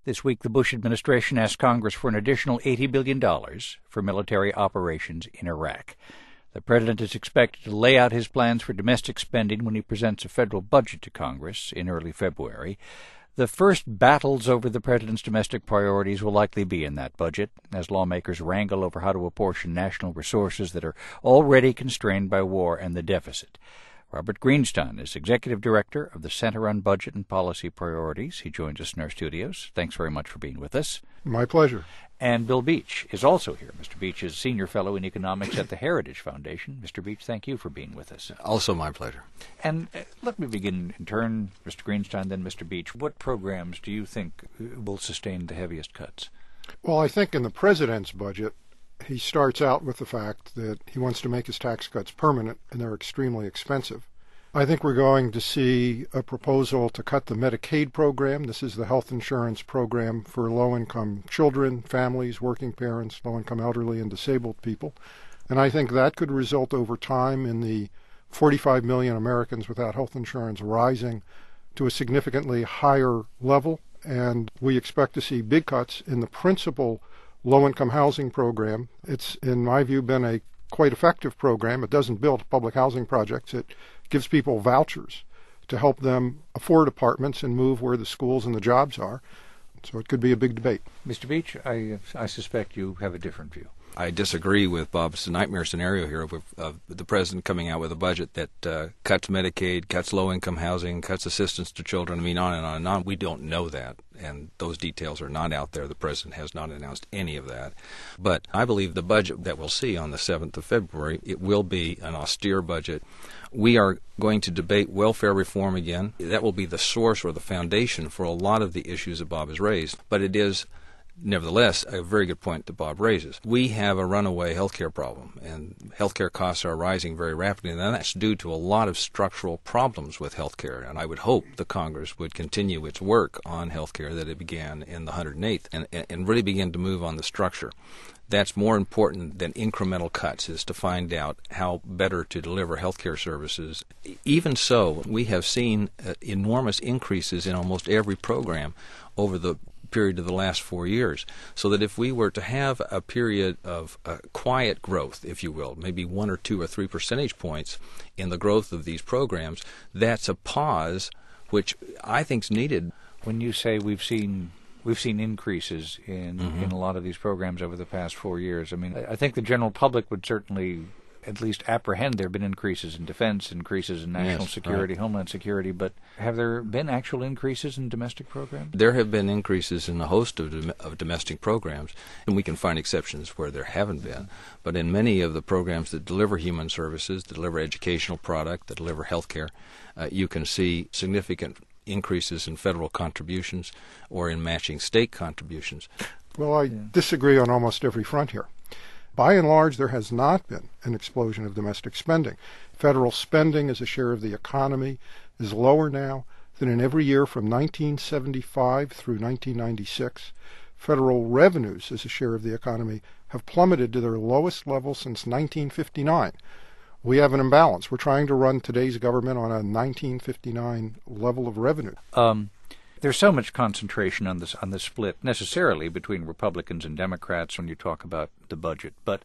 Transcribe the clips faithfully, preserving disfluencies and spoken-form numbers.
This week, the Bush administration asked Congress for an additional eighty billion dollars for military operations in Iraq. The president is expected to lay out his plans for domestic spending when he presents a federal budget to Congress in early February. The first battles over the president's domestic priorities will likely be in that budget, as lawmakers wrangle over how to apportion national resources that are already constrained by war and the deficit. Robert Greenstein is Executive Director of the Center on Budget and Policy Priorities. He joins us in our studios. Thanks very much for being with us. My pleasure. And Bill Beach is also here. Mister Beach is Senior Fellow in Economics at the Heritage Foundation. Mister Beach, thank you for being with us. Also my pleasure. And uh, let me begin in turn, Mister Greenstein, then Mister Beach. What programs do you think will sustain the heaviest cuts? Well, I think in the president's budget, he starts out with the fact that he wants to make his tax cuts permanent, and they're extremely expensive. I think we're going to see a proposal to cut the Medicaid program. This is the health insurance program for low-income children, families, working parents, low-income elderly, and disabled people. And I think that could result over time in the forty-five million Americans without health insurance rising to a significantly higher level. And we expect to see big cuts in the principal low-income housing program. It's, in my view, been a quite effective program. It doesn't build public housing projects. It gives people vouchers to help them afford apartments and move where the schools and the jobs are. So it could be a big debate. Mister Beach, I, I suspect you have a different view. I disagree with Bob's nightmare scenario here of, of the president coming out with a budget that uh, cuts Medicaid, cuts low-income housing, cuts assistance to children. I mean, on and on and on. We don't know that, and those details are not out there. The president has not announced any of that. But I believe the budget that we'll see on the seventh of February, it will be an austere budget. We are going to debate welfare reform again. That will be the source or the foundation for a lot of the issues that Bob has raised. But it is nevertheless a very good point that Bob raises. We have a runaway healthcare problem, and healthcare costs are rising very rapidly, and that's due to a lot of structural problems with healthcare. And I would hope the Congress would continue its work on healthcare that it began in the one hundred eighth and, and really begin to move on the structure. That's more important than incremental cuts, is to find out how better to deliver healthcare services. Even so, we have seen uh, enormous increases in almost every program over the period of the last four years, so that if we were to have a period of uh, quiet growth, if you will, maybe one or two or three percentage points in the growth of these programs, that's a pause which I think is needed. When you say we've seen we've seen increases in, mm-hmm. in a lot of these programs over the past four years, I mean, I think the general public would certainly at least apprehend there have been increases in defense, increases in national yes, security, right. homeland security, but have there been actual increases in domestic programs? There have been increases in a host of, dom- of domestic programs, and we can find exceptions where there haven't been. But in many of the programs that deliver human services, that deliver educational product, that deliver health care, uh, you can see significant increases in federal contributions or in matching state contributions. Well, I yeah. disagree on almost every front here. By and large, there has not been an explosion of domestic spending. Federal spending as a share of the economy is lower now than in every year from nineteen seventy-five through nineteen ninety-six. Federal revenues as a share of the economy have plummeted to their lowest level since nineteen fifty-nine. We have an imbalance. We're trying to run today's government on a nineteen fifty-nine level of revenue. Um. There's so much concentration on this on the split necessarily between Republicans and Democrats when you talk about the budget, but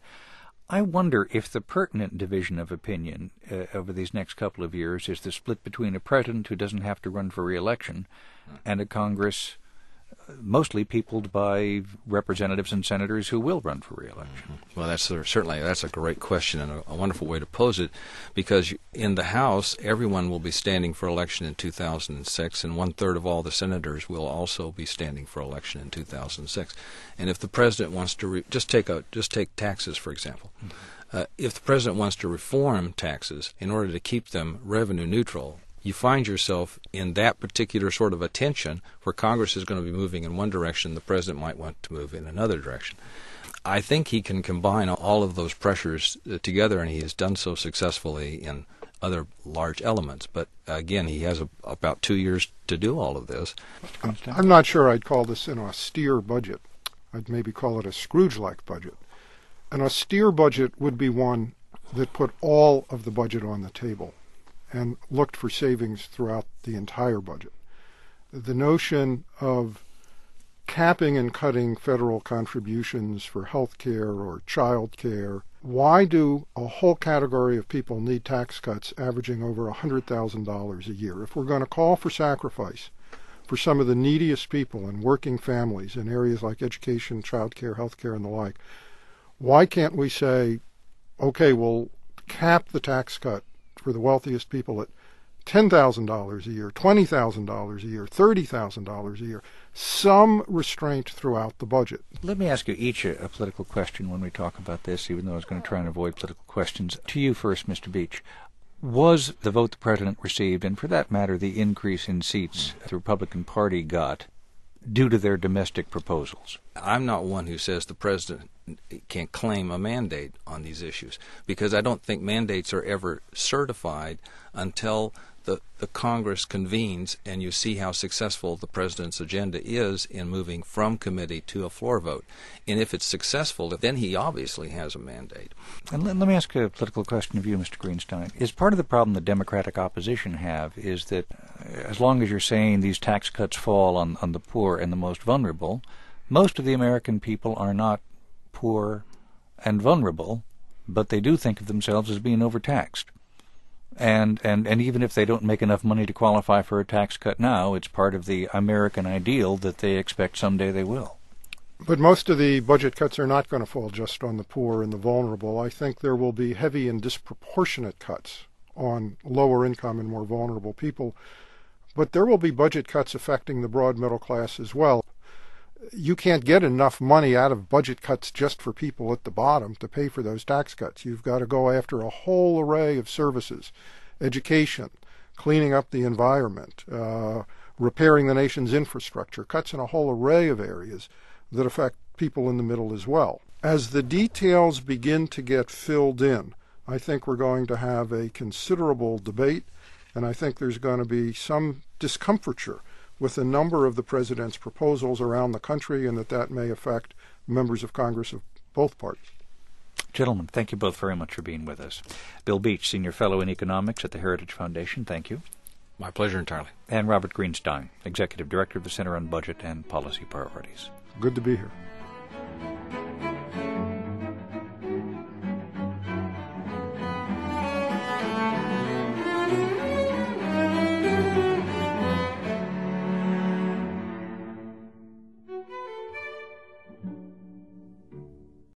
I wonder if the pertinent division of opinion uh, over these next couple of years is the split between a president who doesn't have to run for re-election and a Congress uh, mostly peopled by representatives and senators who will run for re-election. Well, that's a, certainly that's a great question and a, a wonderful way to pose it, because in the House, everyone will be standing for election in two thousand six, and one-third of all the senators will also be standing for election in two thousand six. And if the president wants to re- just take a just take taxes, for example, mm-hmm. uh, if the president wants to reform taxes in order to keep them revenue neutral, you find yourself in that particular sort of a tension where Congress is going to be moving in one direction, the president might want to move in another direction. I think he can combine all of those pressures uh, together, and he has done so successfully in other large elements. But uh, again, he has a, about two years to do all of this. I'm not sure I'd call this an austere budget. I'd maybe call it a Scrooge-like budget. An austere budget would be one that put all of the budget on the table and looked for savings throughout the entire budget. The notion of capping and cutting federal contributions for health care or child care. Why do a whole category of people need tax cuts averaging over one hundred thousand dollars a year? If we're going to call for sacrifice for some of the neediest people and working families in areas like education, child care, health care, and the like, why can't we say, okay, we'll cap the tax cut for the wealthiest people at ten thousand dollars a year, twenty thousand dollars a year, thirty thousand dollars a year, some restraint throughout the budget. Let me ask you each a, a political question when we talk about this, even though I was going to try and avoid political questions. To you first, Mister Beach. Was the vote the President received, and for that matter, the increase in seats the Republican Party got, due to their domestic proposals? I'm not one who says the President can claim a mandate on these issues, because I don't think mandates are ever certified until the, the Congress convenes and you see how successful the President's agenda is in moving from committee to a floor vote. And if it's successful, then he obviously has a mandate. And let, let me ask a political question of you, Mister Greenstein. Is part of the problem the Democratic opposition have is that as long as you're saying these tax cuts fall on, on the poor and the most vulnerable, most of the American people are not poor and vulnerable, but they do think of themselves as being overtaxed. And, and, and even if they don't make enough money to qualify for a tax cut now, it's part of the American ideal that they expect someday they will. But most of the budget cuts are not going to fall just on the poor and the vulnerable. I think there will be heavy and disproportionate cuts on lower income and more vulnerable people. But there will be budget cuts affecting the broad middle class as well. You can't get enough money out of budget cuts just for people at the bottom to pay for those tax cuts. You've got to go after a whole array of services, education, cleaning up the environment, uh, repairing the nation's infrastructure, cuts in a whole array of areas that affect people in the middle as well. As the details begin to get filled in, I think we're going to have a considerable debate, and I think there's going to be some discomfiture with a number of the President's proposals around the country, and that that may affect members of Congress of both parties. Gentlemen, thank you both very much for being with us. Bill Beach, Senior Fellow in Economics at the Heritage Foundation, thank you. My pleasure entirely. And Robert Greenstein, Executive Director of the Center on Budget and Policy Priorities. Good to be here.